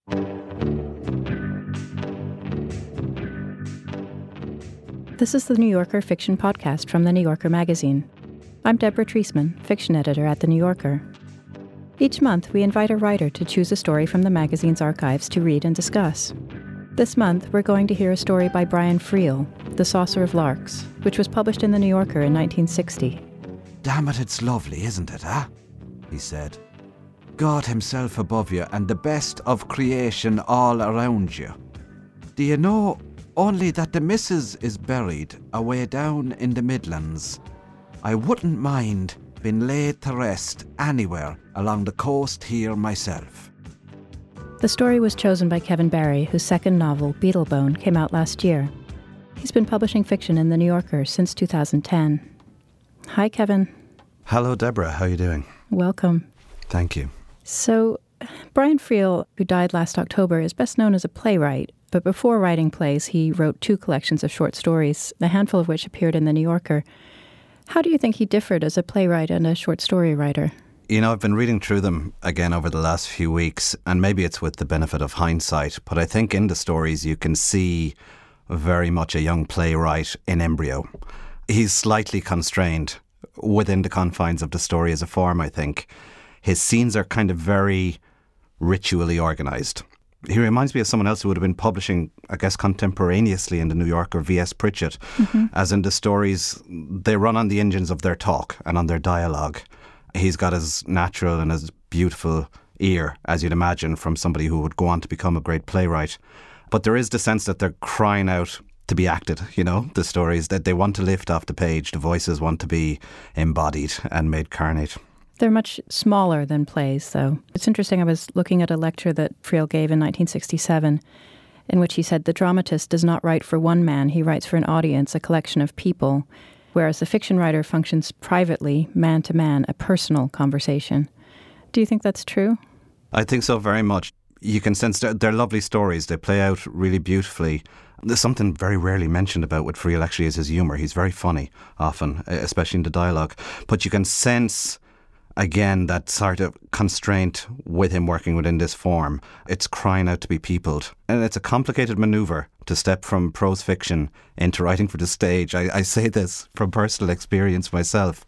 This is the New Yorker Fiction Podcast from The New Yorker magazine. I'm Deborah Treisman, fiction editor at The New Yorker. Each month, we invite a writer to choose a story from the magazine's archives to read and discuss. This month, we're going to hear a story by Brian Friel, The Saucer of Larks, which was published in The New Yorker in 1960. Damn it, it's lovely, isn't it, huh? He said. God himself above you and the best of creation all around you. Do you know only that the missus is buried away down in the Midlands? I wouldn't mind being laid to rest anywhere along the coast here myself. The story was chosen by Kevin Barry, whose second novel, Beetlebone, came out last year. He's been publishing fiction in The New Yorker since 2010. Hi, Kevin. Hello, Deborah. How are you doing? Welcome. Thank you. So, Brian Friel, who died last October, is best known as a playwright. But before writing plays, he wrote 2 collections of short stories, a handful of which appeared in The New Yorker. How do you think he differed as a playwright and a short story writer? You know, I've been reading through them again over the last few weeks, and maybe it's with the benefit of hindsight, but I think in the stories you can see very much a young playwright in embryo. He's slightly constrained within the confines of the story as a form, I think. His scenes are kind of very ritually organised. He reminds me of someone else who would have been publishing, I guess, contemporaneously in The New Yorker, V.S. Pritchett, as in the stories, they run on the engines of their talk and on their dialogue. He's got as natural and as beautiful ear, as you'd imagine, from somebody who would go on to become a great playwright. But there is the sense that they're crying out to be acted, you know, the stories, that they want to lift off the page. The voices want to be embodied and made carnate. They're much smaller than plays, though. It's interesting, I was looking at a lecture that Friel gave in 1967, in which he said the dramatist does not write for one man, he writes for an audience, a collection of people, whereas the fiction writer functions privately, man to man, a personal conversation. Do you think that's true? I think so very much. You can sense they're lovely stories. They play out really beautifully. There's something very rarely mentioned about with Friel actually is his humour. He's very funny often, especially in the dialogue. But you can sense, again, that sort of constraint with him working within this form. It's crying out to be peopled. And it's a complicated manoeuvre to step from prose fiction into writing for the stage. I say this from personal experience myself.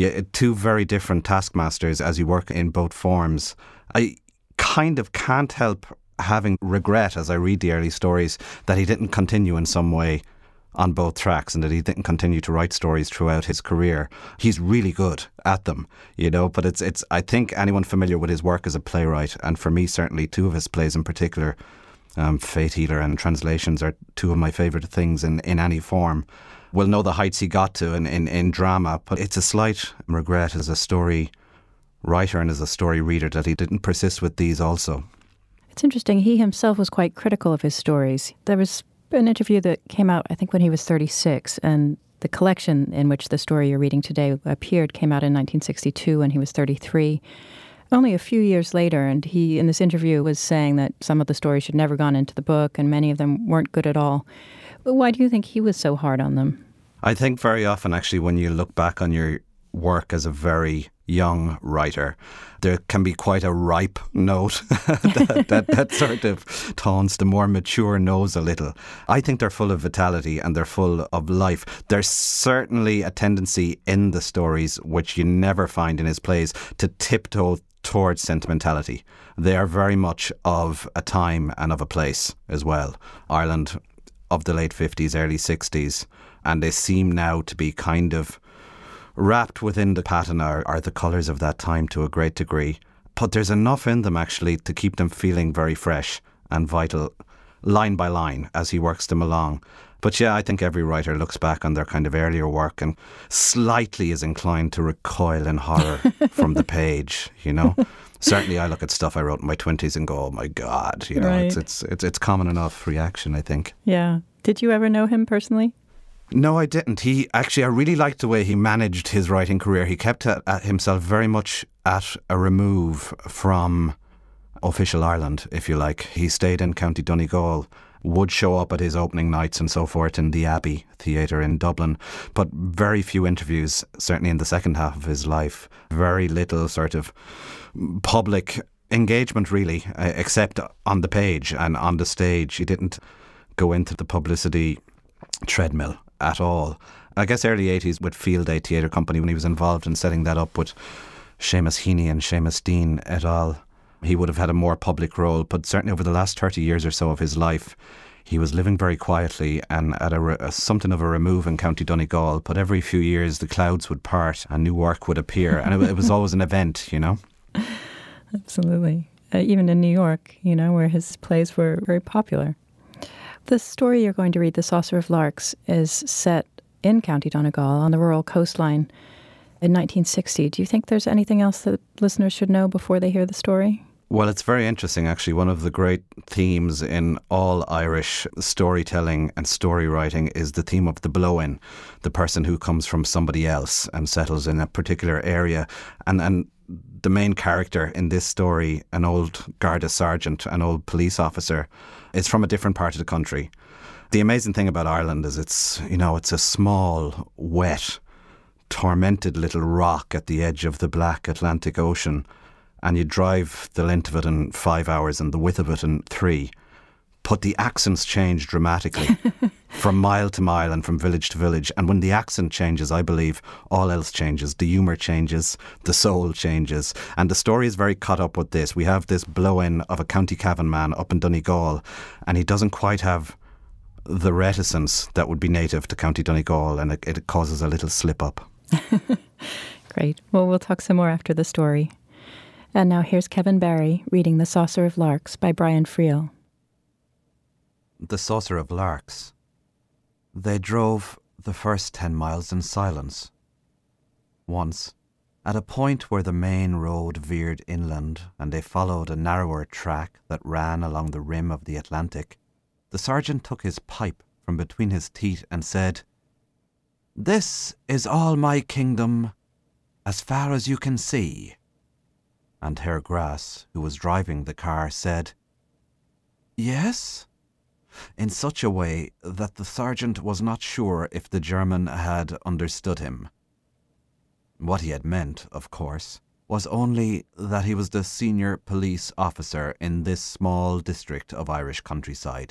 2 very different taskmasters as you work in both forms. I kind of can't help having regret as I read the early stories that he didn't continue in some way on both tracks and that he didn't continue to write stories throughout his career. He's really good at them, you know, but it's I think anyone familiar with his work as a playwright, and for me certainly 2 of his plays in particular, Fate Healer and Translations, are 2 of my favourite things in any form, will know the heights he got to in drama. But it's a slight regret as a story writer and as a story reader that he didn't persist with these also. It's interesting, he himself was quite critical of his stories. There was an interview that came out, I think, when he was 36, and the collection in which the story you're reading today appeared came out in 1962 when he was 33. Only a few years later, and he, in this interview, was saying that some of the stories should never gone into the book and many of them weren't good at all. Why do you think he was so hard on them? I think very often, actually, when you look back on your work as a very young writer, there can be quite a ripe note that sort of taunts the more mature nose a little. I think they're full of vitality and they're full of life. There's certainly a tendency in the stories, which you never find in his plays, to tiptoe towards sentimentality. They are very much of a time and of a place as well. Ireland of the late 50s, early 60s, and they seem now to be kind of wrapped within the patina are the colours of that time to a great degree. But there's enough in them actually to keep them feeling very fresh and vital, line by line, as he works them along. But yeah, I think every writer looks back on their kind of earlier work and slightly is inclined to recoil in horror from the page, you know. Certainly I look at stuff I wrote in my 20s and go, oh my God, you know, right. It's common enough reaction, I think. Yeah. Did you ever know him personally? No, I didn't. I really liked the way he managed his writing career. He kept himself very much at a remove from official Ireland, if you like. He stayed in County Donegal, would show up at his opening nights and so forth in the Abbey Theatre in Dublin, but very few interviews, certainly in the second half of his life. Very little sort of public engagement, really, except on the page and on the stage. He didn't go into the publicity treadmill at all. I guess early 80s with Field Day Theatre Company, when he was involved in setting that up with Seamus Heaney and Seamus Dean et al., he would have had a more public role. But certainly over the last 30 years or so of his life, he was living very quietly and at something of a remove in County Donegal. But every few years the clouds would part and new work would appear. And it was always an event, you know. Absolutely. Even in New York, you know, where his plays were very popular. The story you're going to read, The Saucer of Larks, is set in County Donegal on the rural coastline in 1960. Do you think there's anything else that listeners should know before they hear the story? Well, it's very interesting, actually. One of the great themes in all Irish storytelling and story writing is the theme of the blow-in, the person who comes from somebody else and settles in a particular area. And the main character in this story, an old Garda sergeant, an old police officer, is from a different part of the country. The amazing thing about Ireland is it's a small, wet, tormented little rock at the edge of the black Atlantic Ocean, and you drive the length of it in 5 hours and the width of it in 3. But the accents change dramatically from mile to mile and from village to village. And when the accent changes, I believe all else changes. The humour changes, the soul changes. And the story is very caught up with this. We have this blow-in of a County Cavan man up in Donegal, and he doesn't quite have the reticence that would be native to County Donegal, and it causes a little slip-up. Great. Well, we'll talk some more after the story. And now here's Kevin Barry reading The Saucer of Larks by Brian Friel. The Saucer of Larks. They drove the first 10 miles in silence. Once, at a point where the main road veered inland and they followed a narrower track that ran along the rim of the Atlantic, the sergeant took his pipe from between his teeth and said, "This is all my kingdom, as far as you can see." And Herr Grass, who was driving the car, said, "Yes?" in such a way that the sergeant was not sure if the German had understood him. What he had meant, of course, was only that he was the senior police officer in this small district of Irish countryside.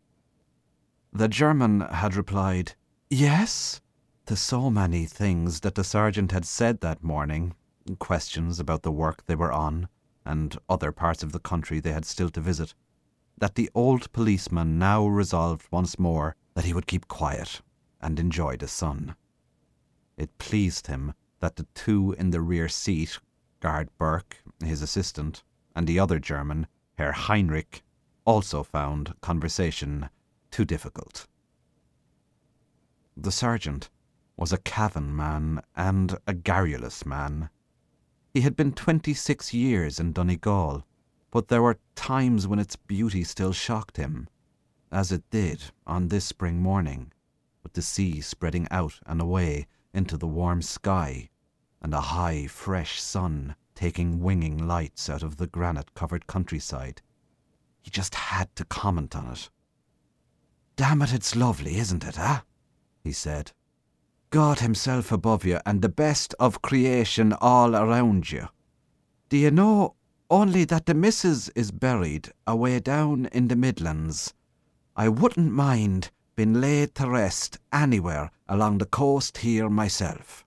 The German had replied, "Yes?" to so many things that the sergeant had said that morning, questions about the work they were on and other parts of the country they had still to visit, that the old policeman now resolved once more that he would keep quiet and enjoy the sun. It pleased him that the two in the rear seat, Guard Burke, his assistant, and the other German, Herr Heinrich, also found conversation too difficult. The sergeant was a Cavan man and a garrulous man. He had been 26 years in Donegal, but there were times when its beauty still shocked him, as it did on this spring morning, with the sea spreading out and away into the warm sky, and a high, fresh sun taking winging lights out of the granite-covered countryside. He just had to comment on it. "Damn it, it's lovely, isn't it, he said. "God himself above you and the best of creation all around you. Do you know only that the missus is buried away down in the Midlands? I wouldn't mind being laid to rest anywhere along the coast here myself."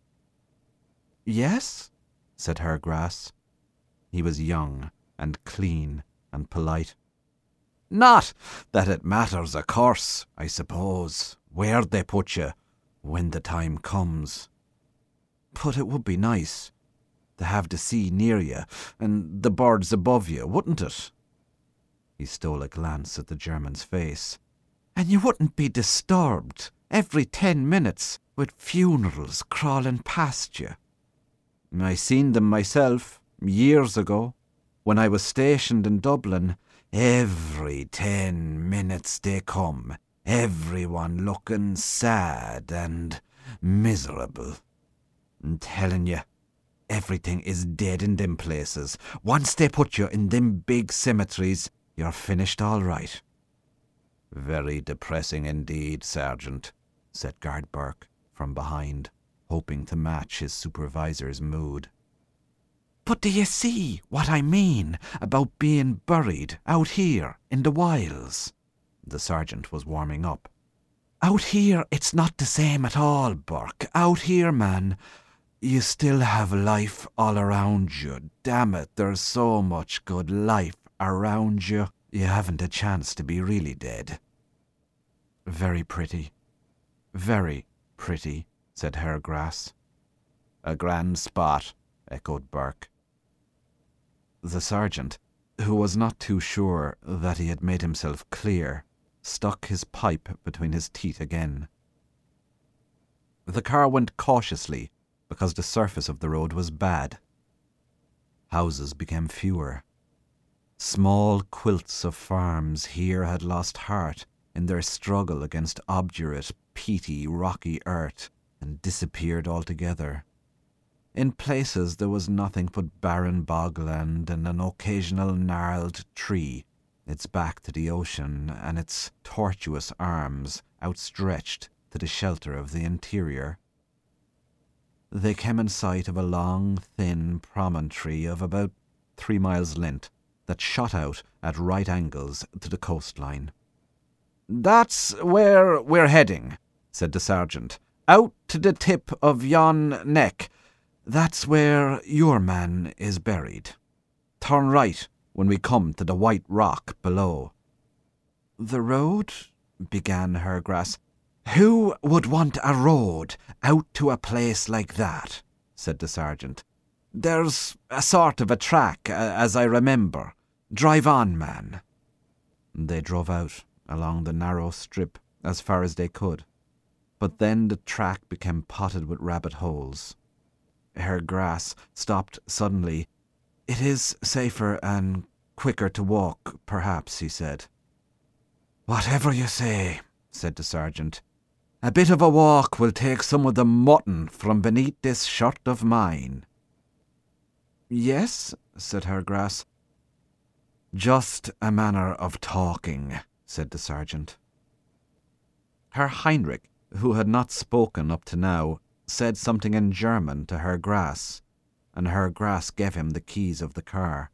"Yes?" said Herr Grass. He was young and clean and polite. "Not that it matters, of course, I suppose, where they put you when the time comes. But it would be nice to have the sea near you and the birds above you, wouldn't it?" He stole a glance at the German's face. "And you wouldn't be disturbed every 10 minutes with funerals crawling past you. I seen them myself years ago when I was stationed in Dublin. Every 10 minutes they come, everyone looking sad and miserable. I'm telling you, everything is dead in them places. Once they put you in them big cemeteries, you're finished all right." "Very depressing indeed, Sergeant," said Guard Burke from behind, hoping to match his supervisor's mood. But do you see what I mean about being buried out here in the wilds? The sergeant was warming up. Out here it's not the same at all, Burke. Out here, man, you still have life all around you. Damn it, there's so much good life around you. You haven't a chance to be really dead. Very pretty, said Herr Grass. A grand spot, echoed Burke. The sergeant, who was not too sure that he had made himself clear, stuck his pipe between his teeth again. The car went cautiously because the surface of the road was bad. Houses became fewer. Small quilts of farms here had lost heart in their struggle against obdurate, peaty, rocky earth and disappeared altogether. In places there was nothing but barren bogland and an occasional gnarled tree, its back to the ocean and its tortuous arms outstretched to the shelter of the interior. They came in sight of a long, thin promontory of about 3 miles length that shot out at right angles to the coastline. "That's where we're heading," said the sergeant. "Out to the tip of yon neck. That's where your man is buried. Turn right when we come to the white rock below." "The road?" began Herr Grass. "Who would want a road out to a place like that?" said the sergeant. "There's a sort of a track, as I remember. Drive on, man." They drove out along the narrow strip as far as they could, but then the track became potted with rabbit holes. Herr Grass stopped suddenly. "It is safer and quicker to walk, perhaps," he said. "Whatever you say," said the sergeant. "A bit of a walk will take some of the mutton from beneath this shirt of mine." "Yes," said Herr Grass. "Just a manner of talking," said the sergeant. Herr Heinrich, who had not spoken up to now, said something in German to Herr Grass, and Herr Grass gave him the keys of the car.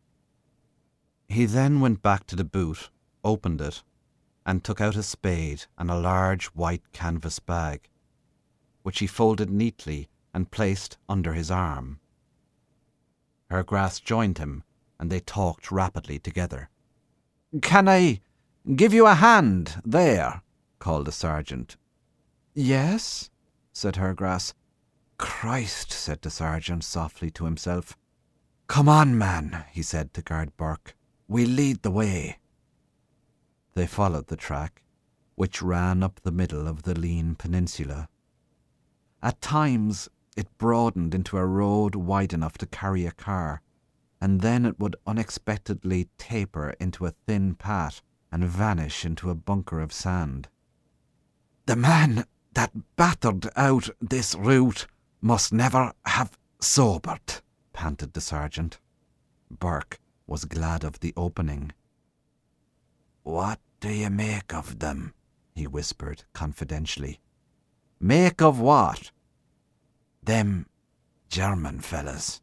He then went back to the boot, opened it, and took out a spade and a large white canvas bag, which he folded neatly and placed under his arm. Herr Grass joined him, and they talked rapidly together. "Can I give you a hand there?" called the sergeant. "Yes," said Herr Grass. "Christ," said the sergeant softly to himself. "Come on, man," he said to guard Burke. "We'll lead the way." They followed the track, which ran up the middle of the lean peninsula. At times it broadened into a road wide enough to carry a car, and then it would unexpectedly taper into a thin path and vanish into a bunker of sand. "The man that battered out this route must never have sobered," panted the sergeant. Burke was glad of the opening. "What do you make of them?" he whispered confidentially. "Make of what?" "Them German fellas."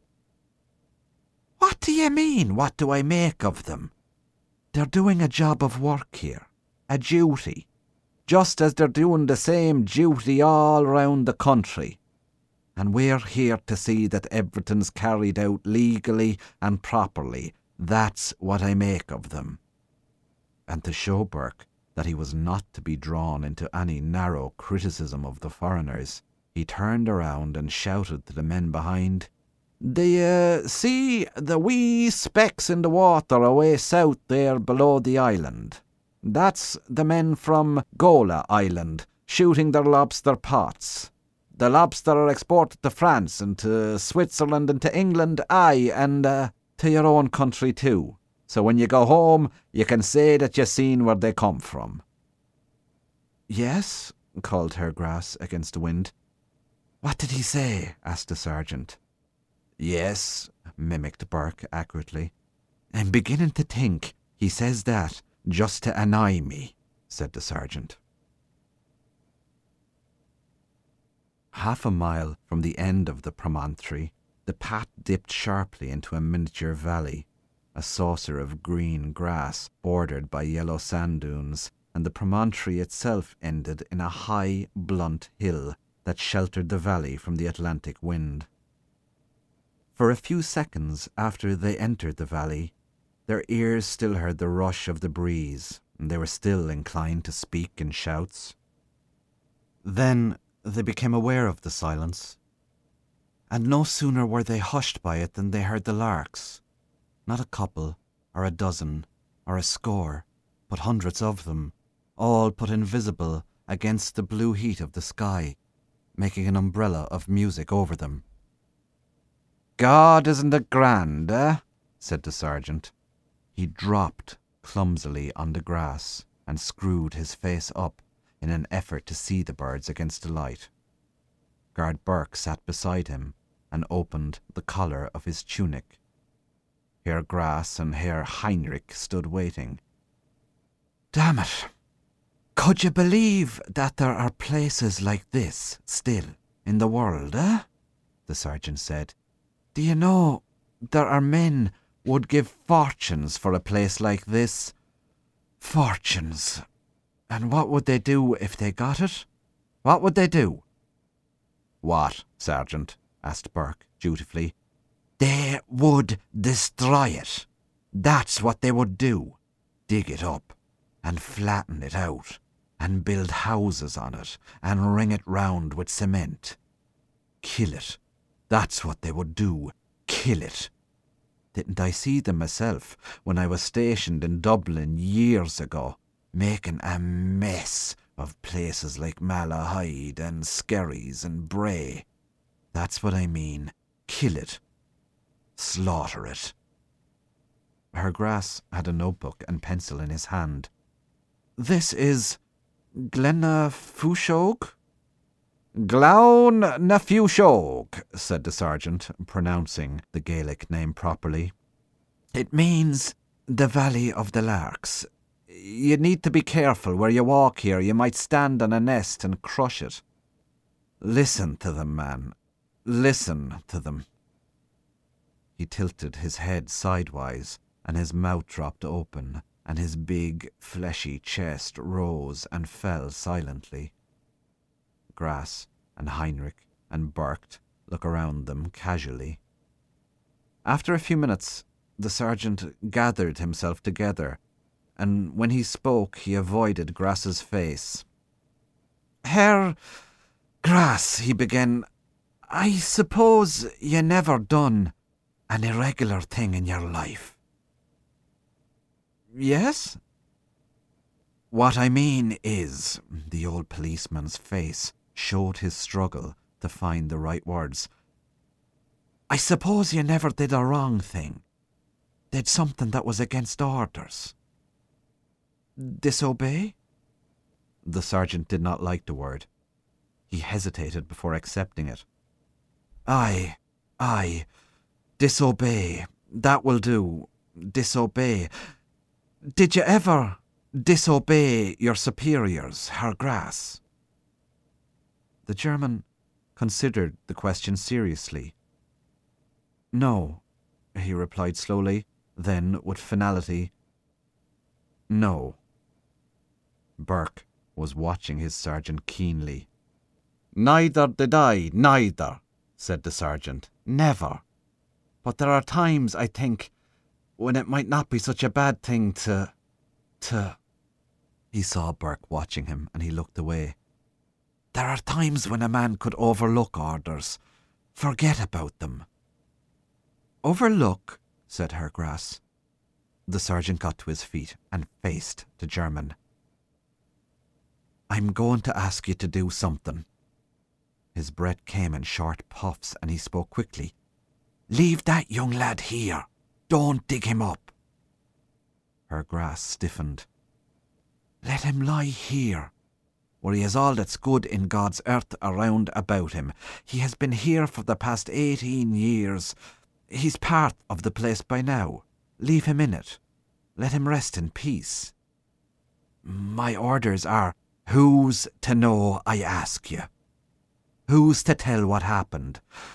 "What do you mean, what do I make of them?" "They're doing a job of work here, a duty, just as they're doing the same duty all round the country. And we're here to see that everything's carried out legally and properly. That's what I make of them." And to show Burke that he was not to be drawn into any narrow criticism of the foreigners, he turned around and shouted to the men behind, "Do you see the wee specks in the water away south there below the island? That's the men from Gola Island shooting their lobster pots. The lobster are exported to France and to Switzerland and to England, aye, and to your own country too. So when you go home, you can say that you've seen where they come from." "Yes," called Herr Grass against the wind. "What did he say?" asked the sergeant. "Yes," mimicked Burke accurately. "I'm beginning to think he says that just to annoy me," said the sergeant. Half a mile from the end of the promontory, The path dipped sharply into a miniature valley, a saucer of green grass bordered by yellow sand dunes, and the promontory itself ended in a high, blunt hill that sheltered the valley from the Atlantic wind. For a few seconds after they entered the valley, their ears still heard the rush of the breeze, and they were still inclined to speak in shouts. Then they became aware of the silence, and no sooner were they hushed by it than they heard the larks, not a couple, or a dozen, or a score, but hundreds of them, all put invisible against the blue heat of the sky, making an umbrella of music over them. "God, isn't it grand, eh?" said the sergeant. He dropped clumsily on the grass and screwed his face up in an effort to see the birds against the light. Guard Burke sat beside him and opened the collar of his tunic. Herr Grass and Herr Heinrich stood waiting. "Damn it! Could you believe that there are places like this still in the world, eh?" the sergeant said. "Do you know, there are men would give fortunes for a place like this. Fortunes. And what would they do if they got it? What would they do?" "What, Sergeant?" asked Burke dutifully. "They would destroy it. That's what they would do. Dig it up, and flatten it out, and build houses on it, and ring it round with cement. Kill it. That's what they would do. Kill it. Didn't I see them myself when I was stationed in Dublin years ago, making a mess of places like Malahide and Skerries and Bray? That's what I mean. Kill it. Slaughter it." Herr Grass had a notebook and pencil in his hand. "This is Glenna Fushogue?" "Glaun na Fushogue," said the sergeant, pronouncing the Gaelic name properly. "It means the Valley of the Larks. You need to be careful where you walk here. You might stand on a nest and crush it. Listen to them, man. Listen to them." He tilted his head sidewise, and his mouth dropped open, and his big, fleshy chest rose and fell silently. Grass and Heinrich and Burke looked around them casually. After a few minutes, the sergeant gathered himself together, and when he spoke he avoided Grass's face. "Herr Grass," he began, "I suppose you never done an irregular thing in your life?" "Yes?" "What I mean is," the old policeman's face showed his struggle to find the right words, "I suppose you never did a wrong thing. Did something that was against orders?" "Disobey?" The sergeant did not like the word. He hesitated before accepting it. Aye, disobey. That will do. Disobey. Did you ever disobey your superiors, Herr Grass?" The German considered the question seriously. "No," he replied slowly, then with finality, "No." Burke was watching his sergeant keenly. "Neither did I, neither," said the sergeant. "Never. But there are times, I think, when it might not be such a bad thing to... He saw Burke watching him, and he looked away. "There are times when a man could overlook orders, forget about them." "Overlook?" said Herr Grass. The sergeant got to his feet and faced the German. "I'm going to ask you to do something." His breath came in short puffs, and he spoke quickly. "Leave that young lad here. Don't dig him up." Herr Grass stiffened. "Let him lie here, where he has all that's good in God's earth around about him. He has been here for the past 18 years. He's part of the place by now. Leave him in it. Let him rest in peace." "My orders are..." "Who's to know, I ask you? Who's to tell what happened?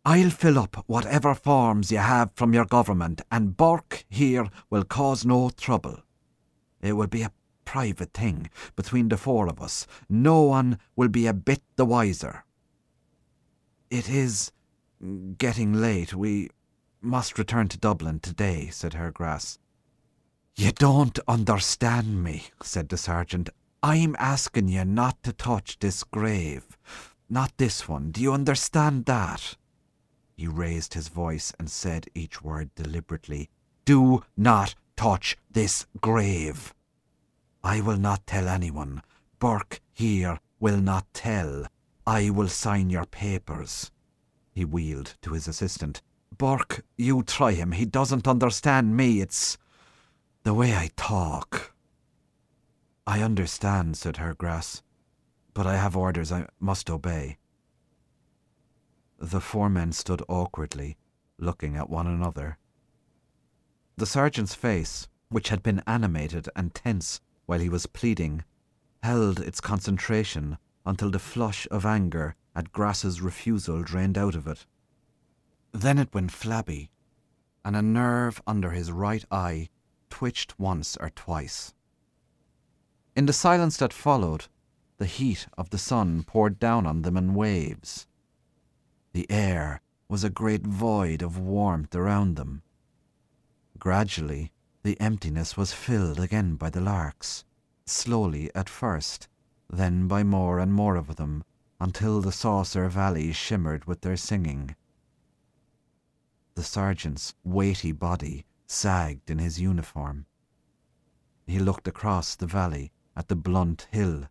I'll fill up whatever forms you have from your government, and Burke here will cause no trouble. It will be a private thing between the four of us. No one will be a bit the wiser. It is getting late. We must return to Dublin today, said Herr Grass. You don't understand me, said the sergeant. I'm asking you not to touch this grave. Not this one. Do you understand that? He raised his voice and said each word deliberately. Do not touch this grave. I will not tell anyone. Burke here will not tell. I will sign your papers. He wheeled to his assistant. Burke, you try him. He doesn't understand me. It's the way I talk. I understand, said Herr Grass, but I have orders I must obey. The four men stood awkwardly, looking at one another. The sergeant's face, which had been animated and tense while he was pleading, held its concentration until the flush of anger at Grass's refusal drained out of it. Then it went flabby, and a nerve under his right eye twitched once or twice. In the silence that followed, the heat of the sun poured down on them in waves. The air was a great void of warmth around them. Gradually, the emptiness was filled again by the larks, slowly at first, then by more and more of them, until the saucer valley shimmered with their singing. The sergeant's weighty body sagged in his uniform. He looked across the valley at the blunt hill.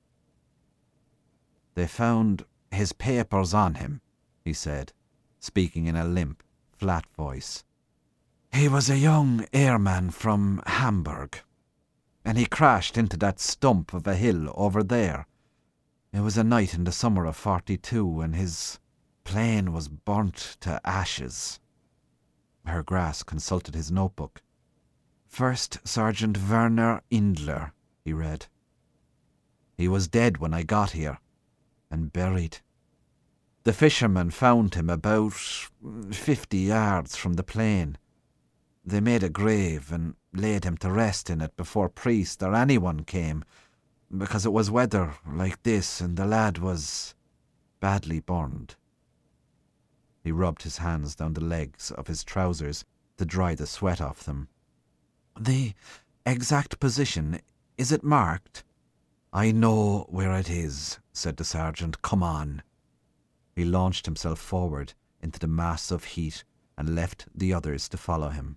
They found his papers on him, he said, speaking in a limp, flat voice. He was a young airman from Hamburg, and he crashed into that stump of a hill over there. It was a night in the summer of '42, and his plane was burnt to ashes. Herr Grass consulted his notebook. First Sergeant Werner Indler, he read. He was dead when I got here, and buried. The fishermen found him about 50 yards from the plane. They made a grave and laid him to rest in it before priest or anyone came, because it was weather like this and the lad was badly burned. He rubbed his hands down the legs of his trousers to dry the sweat off them. The exact position, is it marked? I know where it is, said the sergeant. Come on. He launched himself forward into the mass of heat and left the others to follow him.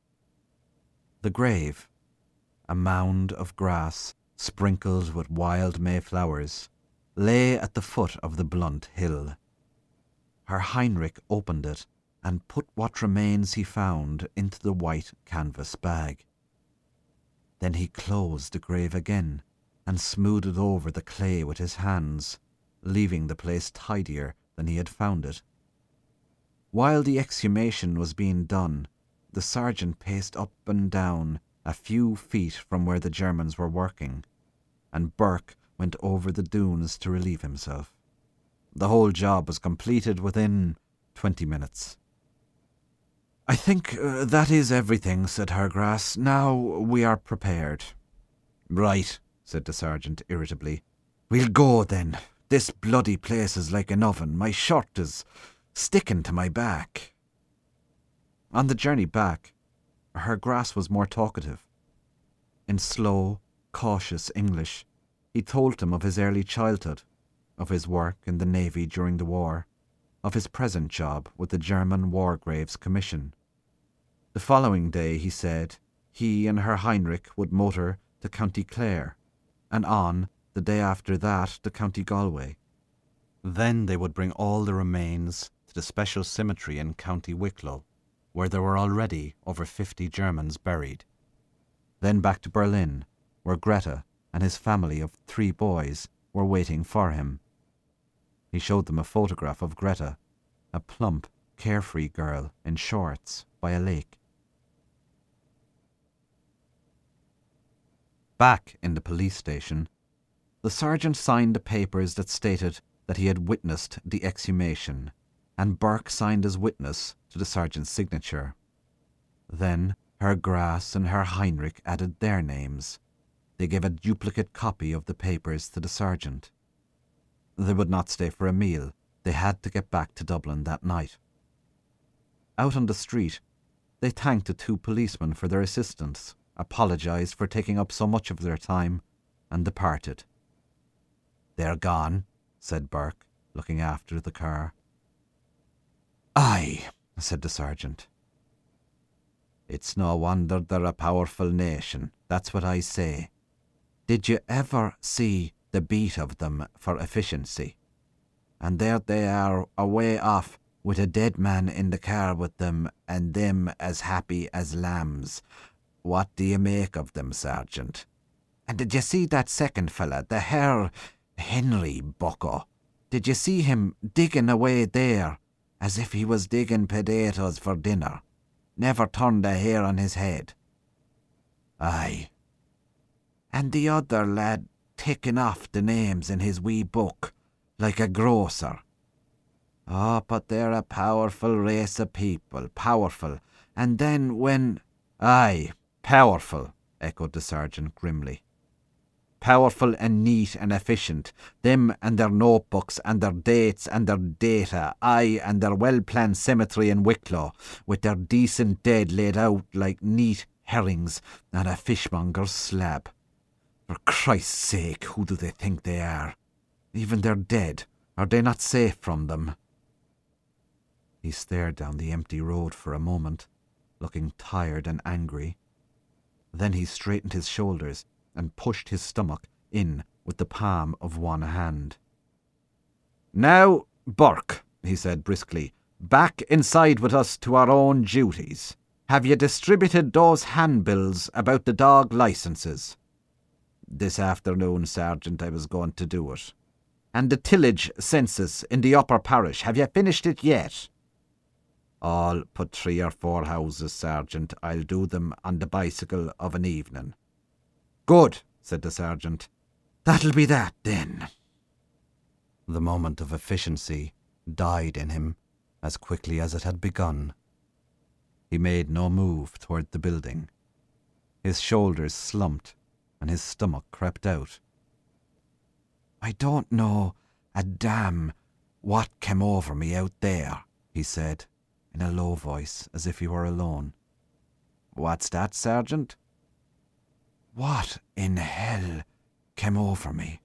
The grave, a mound of grass sprinkled with wild mayflowers, lay at the foot of the blunt hill. Herr Heinrich opened it and put what remains he found into the white canvas bag. Then he closed the grave again and smoothed over the clay with his hands, leaving the place tidier than he had found it. While the exhumation was being done, the sergeant paced up and down a few feet from where the Germans were working, and Burke went over the dunes to relieve himself. The whole job was completed within 20 minutes. I think that is everything, said Herr Grass. Now we are prepared. Right, said the sergeant irritably. We'll go then. This bloody place is like an oven. My shirt is sticking to my back. On the journey back, Herr Grass was more talkative. In slow, cautious English, he told him of his early childhood, of his work in the Navy during the war, of his present job with the German War Graves Commission. The following day, he said, he and Herr Heinrich would motor to County Clare, and on, the day after that, to County Galway. Then they would bring all the remains to the special cemetery in County Wicklow, where there were already over 50 Germans buried. Then back to Berlin, where Greta and his family of 3 boys were waiting for him. He showed them a photograph of Greta, a plump, carefree girl in shorts by a lake. Back in the police station, the sergeant signed the papers that stated that he had witnessed the exhumation and Burke signed as witness to the sergeant's signature. Then Herr Grass and Herr Heinrich added their names. They gave a duplicate copy of the papers to the sergeant. They would not stay for a meal. They had to get back to Dublin that night. Out on the street, they thanked the two policemen for their assistance, apologised for taking up so much of their time, and departed. "They're gone," said Burke, looking after the car. "Aye," said the sergeant. "It's no wonder they're a powerful nation, that's what I say. Did you ever see the beat of them for efficiency? And there they are away off with a dead man in the car with them, and them as happy as lambs. What do you make of them, Sergeant? And did you see that second fella, the Herr Henry Bucko? Did you see him digging away there, as if he was digging potatoes for dinner? Never turned a hair on his head. Aye. And the other lad ticking off the names in his wee book, like a grocer. Oh, but they're a powerful race of people, powerful. And then when... Aye, powerful, echoed the sergeant grimly. Powerful and neat and efficient, them and their notebooks and their dates and their data, aye, and their well-planned cemetery in Wicklow, with their decent dead laid out like neat herrings on a fishmonger's slab. For Christ's sake, who do they think they are? Even their dead, are they not safe from them? He stared down the empty road for a moment, looking tired and angry. Then he straightened his shoulders and pushed his stomach in with the palm of one hand. "Now, Burke," he said briskly, "back inside with us to our own duties. Have you distributed those handbills about the dog licences?" "This afternoon, Sergeant, I was going to do it." "And the tillage census in the upper parish, have you finished it yet?" "All but 3 or 4 houses, Sergeant. I'll do them on the bicycle of an evening." "Good," said the sergeant. "That'll be that, then." The moment of efficiency died in him as quickly as it had begun. He made no move toward the building. His shoulders slumped and his stomach crept out. "I don't know a damn what came over me out there," he said, in a low voice, as if he were alone. "What's that, Sergeant?" "What in hell came over me?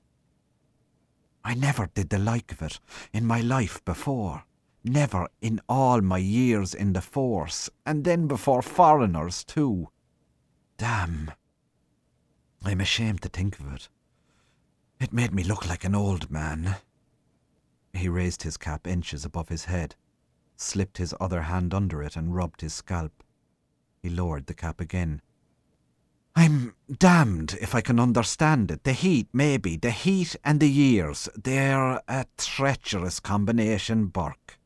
I never did the like of it in my life before. Never in all my years in the force, and then before foreigners too. Damn. I'm ashamed to think of it. It made me look like an old man." He raised his cap inches above his head, slipped his other hand under it and rubbed his scalp. He lowered the cap again. "I'm damned if I can understand it. The heat, maybe. The heat and the years. They're a treacherous combination, Burke."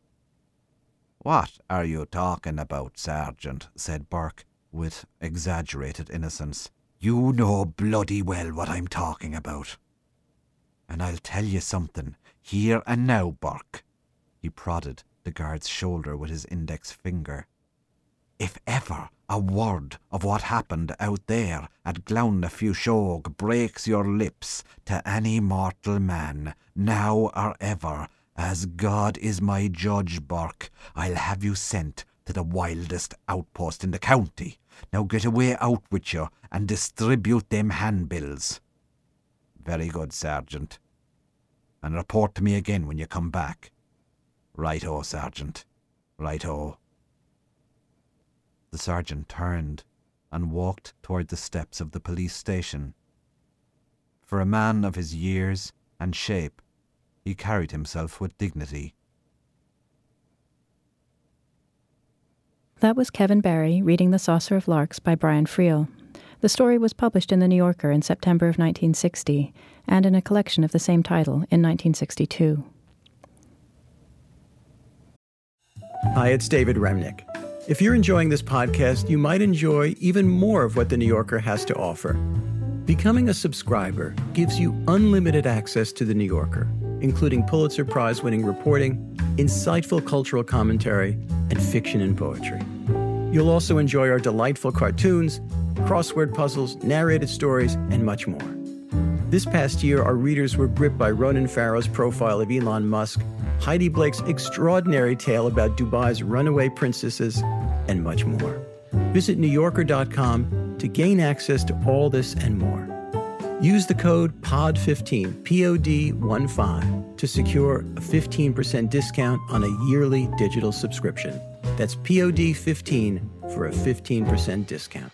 "What are you talking about, Sergeant?" said Burke, with exaggerated innocence. "You know bloody well what I'm talking about. And I'll tell you something, here and now, Burke." He prodded the guard's shoulder with his index finger. "If ever a word of what happened out there at Glownafushogue breaks your lips to any mortal man, now or ever, as God is my judge, Burke, I'll have you sent to the wildest outpost in the county. Now get away out with you and distribute them handbills." "Very good, Sergeant. And report to me again when you come back." "Right-o, Sergeant. Right-o." The sergeant turned and walked toward the steps of the police station. For a man of his years and shape, he carried himself with dignity. That was Kevin Barry reading The Saucer of Larks by Brian Friel. The story was published in The New Yorker in September of 1960 and in a collection of the same title in 1962. Hi, it's David Remnick. If you're enjoying this podcast, you might enjoy even more of what The New Yorker has to offer. Becoming a subscriber gives you unlimited access to The New Yorker, including Pulitzer Prize-winning reporting, insightful cultural commentary, and fiction and poetry. You'll also enjoy our delightful cartoons, crossword puzzles, narrated stories, and much more. This past year, our readers were gripped by Ronan Farrow's profile of Elon Musk, Heidi Blake's extraordinary tale about Dubai's runaway princesses, and much more. Visit NewYorker.com to gain access to all this and more. Use the code POD15, POD15, to secure a 15% discount on a yearly digital subscription. That's POD15 for a 15% discount.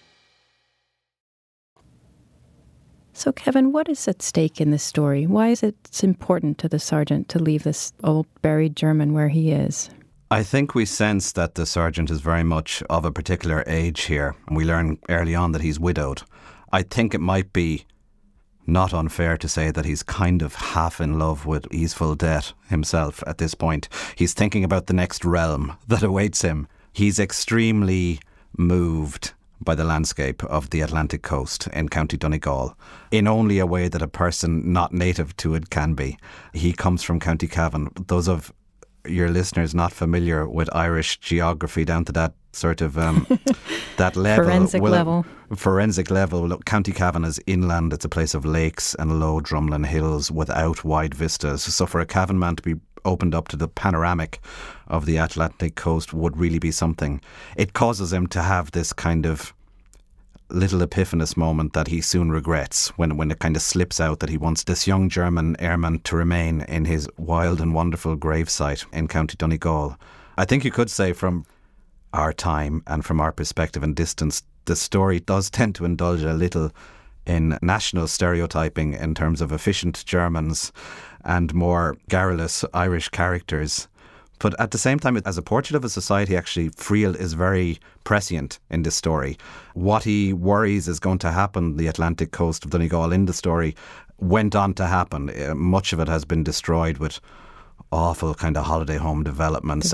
So, Kevin, what is at stake in this story? Why is it important to the sergeant to leave this old buried German where he is? I think we sense that the sergeant is very much of a particular age here. And we learn early on that he's widowed. I think it might be not unfair to say that he's kind of half in love with easeful death himself at this point. He's thinking about the next realm that awaits him. He's extremely moved by the landscape of the Atlantic coast in County Donegal in only a way that a person not native to it can be. He comes from County Cavan. Those of your listeners not familiar with Irish geography down to that sort of that level, forensic level. Look, County Cavan is inland. It's a place of lakes and low drumlin hills without wide vistas. So for a Cavan man to be opened up to the panoramic of the Atlantic coast would really be something. It causes him to have this kind of little epiphanous moment that he soon regrets when it kind of slips out that he wants this young German airman to remain in his wild and wonderful gravesite in County Donegal. I think you could say from our time and from our perspective and distance, the story does tend to indulge a little in national stereotyping in terms of efficient Germans and more garrulous Irish characters. But at the same time, as a portrait of a society, actually, Friel is very prescient in this story. What he worries is going to happen, the Atlantic coast of Donegal in the story, went on to happen. Much of it has been destroyed with awful kind of holiday home developments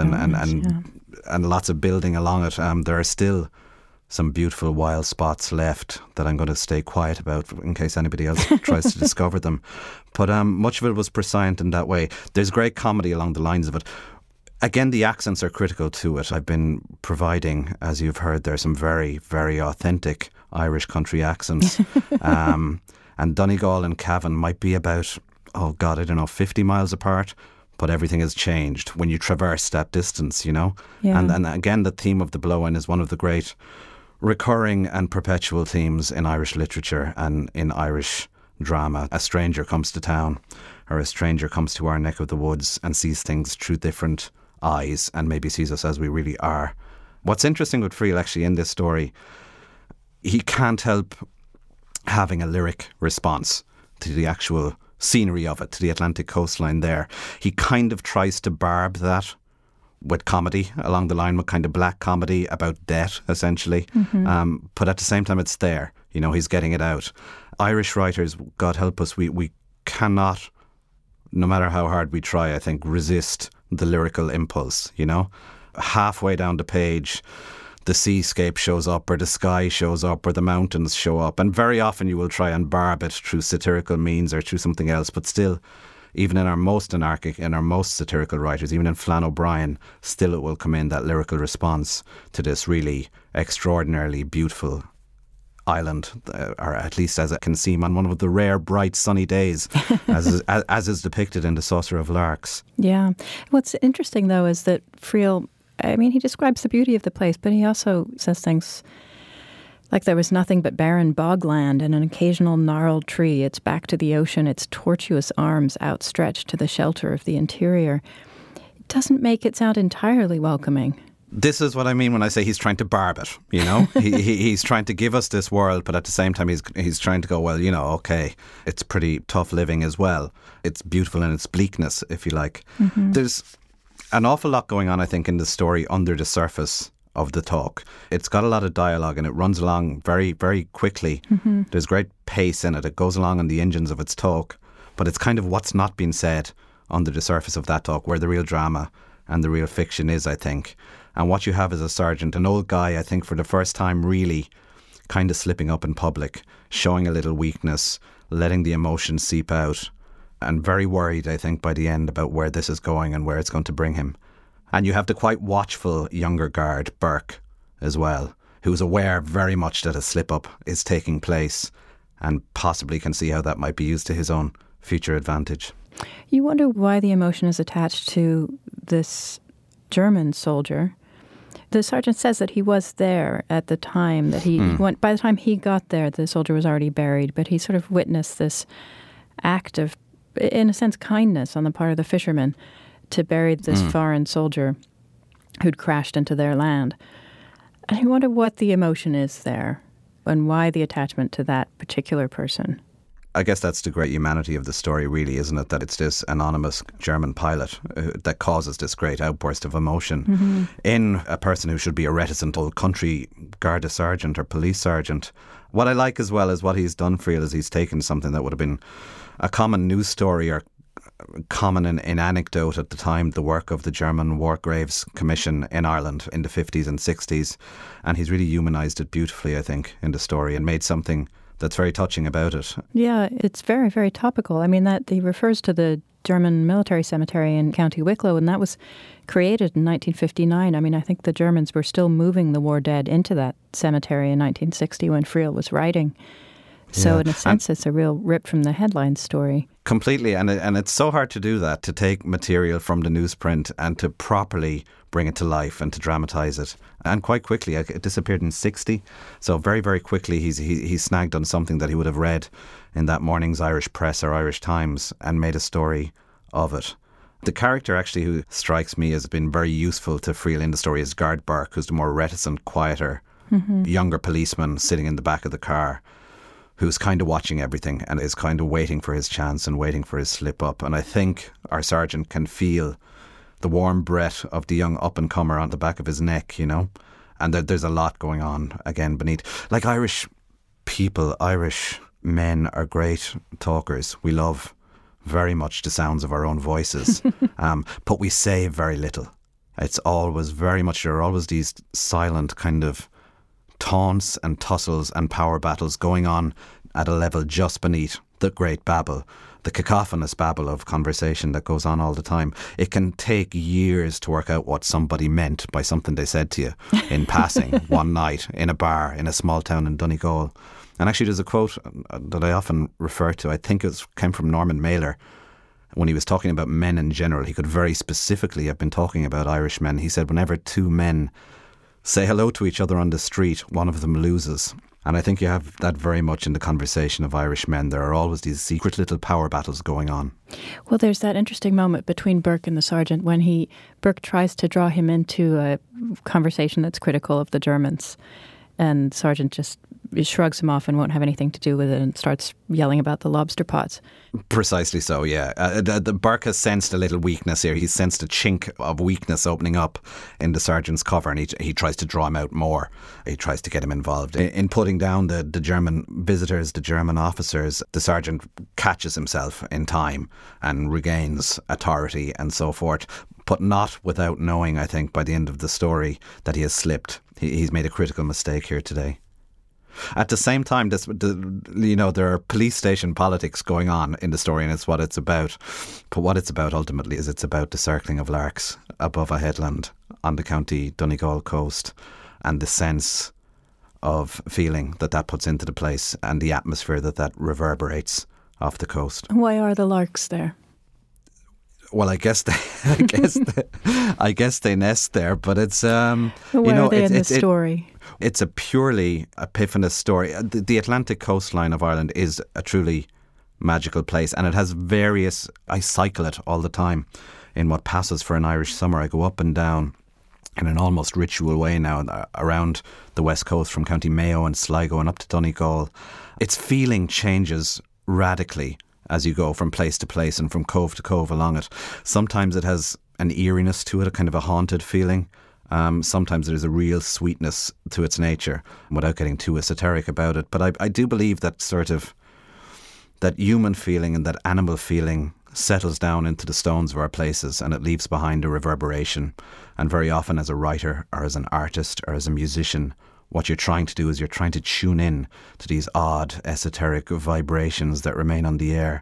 and lots of building along it. There are still some beautiful wild spots left that I'm going to stay quiet about in case anybody else tries to discover them. But much of it was prescient in that way. There's great comedy along the lines of it. Again, the accents are critical to it. I've been providing, as you've heard, there are some very, very authentic Irish country accents. And Donegal and Cavan might be about, 50 miles apart, but everything has changed when you traverse that distance, you know? Yeah. And again, the theme of the blow-in is one of the great recurring and perpetual themes in Irish literature and in Irish drama. A stranger comes to town, or a stranger comes to our neck of the woods and sees things through different eyes and maybe sees us as we really are. What's interesting with Friel actually in this story, he can't help having a lyric response to the actual scenery of it, to the Atlantic coastline there. He kind of tries to barb that with comedy along the line, with kind of black comedy about death, essentially. Mm-hmm. But at the same time, it's there. You know, he's getting it out. Irish writers, God help us, we cannot, no matter how hard we try, I think, resist the lyrical impulse, you know? Halfway down the page, the seascape shows up, or the sky shows up, or the mountains show up. And very often you will try and barb it through satirical means or through something else. But still, even in our most anarchic, in our most satirical writers, even in Flann O'Brien, still it will come in, that lyrical response to this really extraordinarily beautiful island, or at least as it can seem on one of the rare, bright, sunny days, as is depicted in The Saucer of Larks. Yeah. What's interesting, though, is that Friel, I mean, he describes the beauty of the place, but he also says things like there was nothing but barren bogland and an occasional gnarled tree, its back to the ocean, its tortuous arms outstretched to the shelter of the interior. It doesn't make it sound entirely welcoming. This is what I mean when I say he's trying to barb it, you know? He's trying to give us this world, but at the same time he's trying to go, well, you know, okay, it's pretty tough living as well. It's beautiful in its bleakness, if you like. Mm-hmm. There's an awful lot going on, I think, in the story under the surface of the talk. It's got a lot of dialogue and it runs along very, very quickly. Mm-hmm. There's great pace in it. It goes along on the engines of its talk, but it's kind of what's not been said under the surface of that talk, where the real drama and the real fiction is, I think. And what you have is a sergeant, an old guy, I think, for the first time really kind of slipping up in public, showing a little weakness, letting the emotions seep out, and very worried, I think, by the end about where this is going and where it's going to bring him. And you have the quite watchful younger guard, Burke, as well, who's aware very much that a slip-up is taking place and possibly can see how that might be used to his own future advantage. You wonder why the emotion is attached to this German soldier. The sergeant says that he was there at the time that he went. By the time he got there, the soldier was already buried, but he sort of witnessed this act of, in a sense, kindness on the part of the fishermen to bury this foreign soldier who'd crashed into their land. And I wonder what the emotion is there and why the attachment to that particular person. I guess that's the great humanity of the story, really, isn't it? That it's this anonymous German pilot that causes this great outburst of emotion in a person who should be a reticent old country Garda sergeant or police sergeant. What I like as well is what he's done, Friel, is he's taken something that would have been a common news story or common in anecdote at the time, the work of the German War Graves Commission in Ireland in the 50s and 60s, and he's really humanised it beautifully, I think, in the story and made something that's very touching about it. Yeah, it's very, very topical. I mean, that he refers to the German military cemetery in County Wicklow, and that was created in 1959. I mean, I think the Germans were still moving the war dead into that cemetery in 1960 when Friel was writing. So in a sense, it's a real rip from the headline story. Completely, and it's so hard to do that, to take material from the newsprint and to properly bring it to life and to dramatise it. And quite quickly, it disappeared in 60, so very, very quickly he snagged on something that he would have read in that morning's Irish Press or Irish Times and made a story of it. The character actually who strikes me as been very useful to Friel in the story is Guard Burke, who's the more reticent, quieter, younger policeman sitting in the back of the car, who's kind of watching everything and is kind of waiting for his chance and waiting for his slip up. And I think our sergeant can feel the warm breath of the young up-and-comer on the back of his neck, you know, and there's a lot going on again beneath. Like Irish people, Irish men are great talkers. We love very much the sounds of our own voices, but we say very little. It's always very much, there are always these silent kind of taunts and tussles and power battles going on at a level just beneath the great babble, the cacophonous babble of conversation that goes on all the time. It can take years to work out what somebody meant by something they said to you in passing one night in a bar in a small town in Donegal. And actually there's a quote that I often refer to, I think it came from Norman Mailer. When he was talking about men in general, he could very specifically have been talking about Irish men. He said whenever two men say hello to each other on the street, one of them loses. And I think you have that very much in the conversation of Irish men. There are always these secret little power battles going on. Well, there's that interesting moment between Burke and the sergeant when Burke tries to draw him into a conversation that's critical of the Germans. And the sergeant just shrugs him off and won't have anything to do with it and starts yelling about the lobster pots. Precisely so, yeah. The Burke has sensed a little weakness here. He's sensed a chink of weakness opening up in the sergeant's cover, and he tries to draw him out more. He tries to get him involved in putting down the German visitors, the German officers. The sergeant catches himself in time and regains authority and so forth, but not without knowing, I think, by the end of the story that he has slipped. He's made a critical mistake here today. At the same time, there are police station politics going on in the story, and it's what it's about. But what it's about ultimately is it's about the circling of larks above a headland on the County Donegal coast and the sense of feeling that puts into the place and the atmosphere that reverberates off the coast. Why are the larks there? Well, I guess they nest there, but it's Where are they in the story? It's a purely epiphanous story. The Atlantic coastline of Ireland is a truly magical place, and it has various. I cycle it all the time in what passes for an Irish summer. I go up and down in an almost ritual way now around the west coast from County Mayo and Sligo and up to Donegal. Its feeling changes radically as you go from place to place and from cove to cove along it. Sometimes it has an eeriness to it, a kind of a haunted feeling. Sometimes there's a real sweetness to its nature, without getting too esoteric about it. But I do believe that sort of that human feeling and that animal feeling settles down into the stones of our places, and it leaves behind a reverberation. And very often as a writer or as an artist or as a musician, what you're trying to do is you're trying to tune in to these odd esoteric vibrations that remain on the air.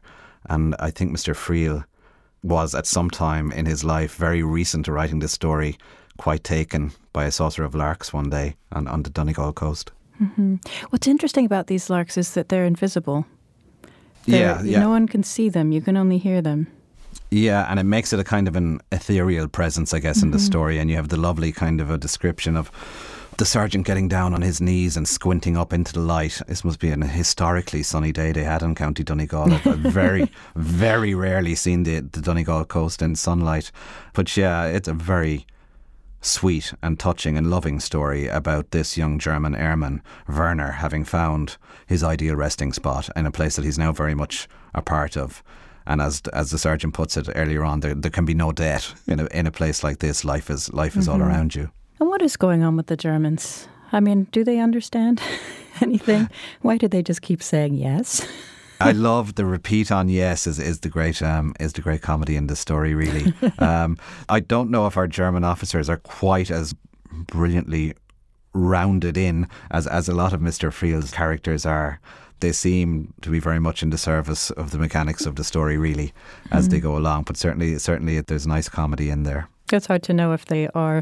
And I think Mr. Friel was at some time in his life, very recent to writing this story, quite taken by a saucer of larks one day on the Donegal coast. Mm-hmm. What's interesting about these larks is that they're invisible. Yeah. No one can see them. You can only hear them. Yeah, and it makes it a kind of an ethereal presence, I guess, in the story. And you have the lovely kind of a description of the sergeant getting down on his knees and squinting up into the light. This must be an historically sunny day they had in County Donegal. I've very, very rarely seen the Donegal coast in sunlight. But yeah, it's a very sweet and touching and loving story about this young German airman, Werner, having found his ideal resting spot in a place that he's now very much a part of. And as the sergeant puts it earlier on, there can be no debt in a place like this. Life is all around you. And what is going on with the Germans? I mean, do they understand anything? Why do they just keep saying yes? I love the repeat on yes is the great comedy in the story, really. I don't know if our German officers are quite as brilliantly rounded in as a lot of Mr. Friel's characters are. They seem to be very much in the service of the mechanics of the story, really, as they go along. But certainly there's nice comedy in there. It's hard to know if they are,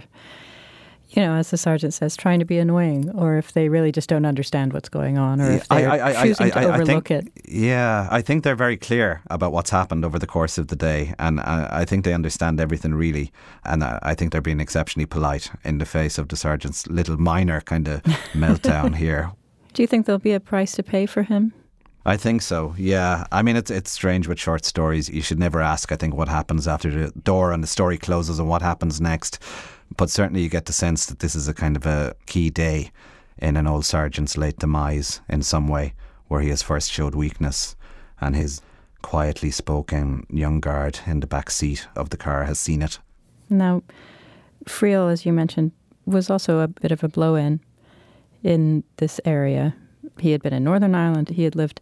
as the sergeant says, trying to be annoying, or if they really just don't understand what's going on, or if they're choosing to overlook it. Yeah, I think they're very clear about what's happened over the course of the day, and I think they understand everything, really. And I think they're being exceptionally polite in the face of the sergeant's little minor kind of meltdown here. Do you think there'll be a price to pay for him? I think so, yeah. I mean, it's strange with short stories. You should never ask, I think, what happens after the door and the story closes and what happens next. But certainly you get the sense that this is a kind of a key day in an old sergeant's late demise in some way, where he has first showed weakness, and his quietly spoken young guard in the back seat of the car has seen it. Now, Friel, as you mentioned, was also a bit of a blow-in this area. He had been in Northern Ireland. He had lived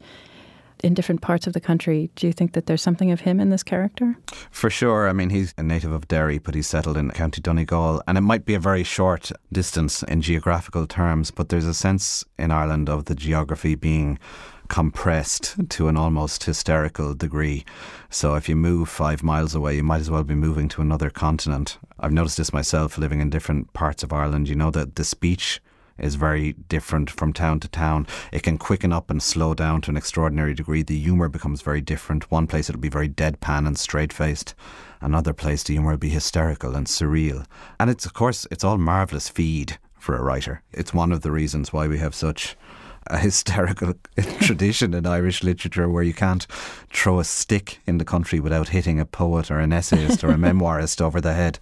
in different parts of the country. Do you think that there's something of him in this character? For sure. I mean, he's a native of Derry, but he's settled in County Donegal. And it might be a very short distance in geographical terms, but there's a sense in Ireland of the geography being compressed to an almost hysterical degree. So if you move 5 miles away, you might as well be moving to another continent. I've noticed this myself living in different parts of Ireland. You know that the speech is very different from town to town. It can quicken up and slow down to an extraordinary degree. The humour becomes very different. One place it'll be very deadpan and straight-faced. Another place the humour will be hysterical and surreal. And it's all marvellous feed for a writer. It's one of the reasons why we have such a hysterical tradition in Irish literature, where you can't throw a stick in the country without hitting a poet or an essayist or a memoirist over the head.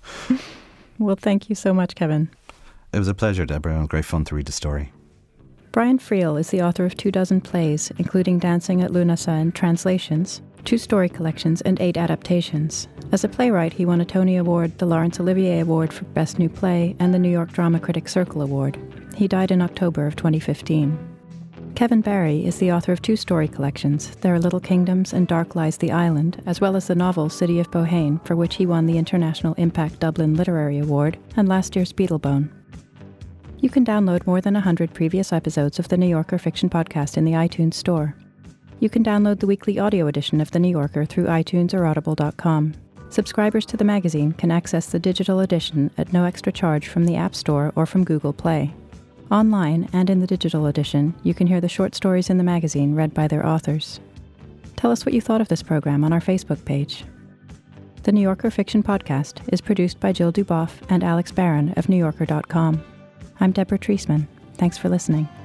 Well, thank you so much, Kevin. It was a pleasure, Deborah. It was great fun to read the story. Brian Friel is the author of 24 plays, including Dancing at Lunasa and translations, 2 story collections, and 8 adaptations. As a playwright, he won a Tony Award, the Laurence Olivier Award for Best New Play, and the New York Drama Critics Circle Award. He died in October of 2015. Kevin Barry is the author of 2 story collections, There Are Little Kingdoms and Dark Lies the Island, as well as the novel City of Bohane, for which he won the International Impact Dublin Literary Award and last year's Beetlebone. You can download more than 100 previous episodes of the New Yorker Fiction Podcast in the iTunes Store. You can download the weekly audio edition of The New Yorker through iTunes or audible.com. Subscribers to the magazine can access the digital edition at no extra charge from the App Store or from Google Play. Online and in the digital edition, you can hear the short stories in the magazine read by their authors. Tell us what you thought of this program on our Facebook page. The New Yorker Fiction Podcast is produced by Jill Duboff and Alex Barron of NewYorker.com. I'm Deborah Treisman. Thanks for listening.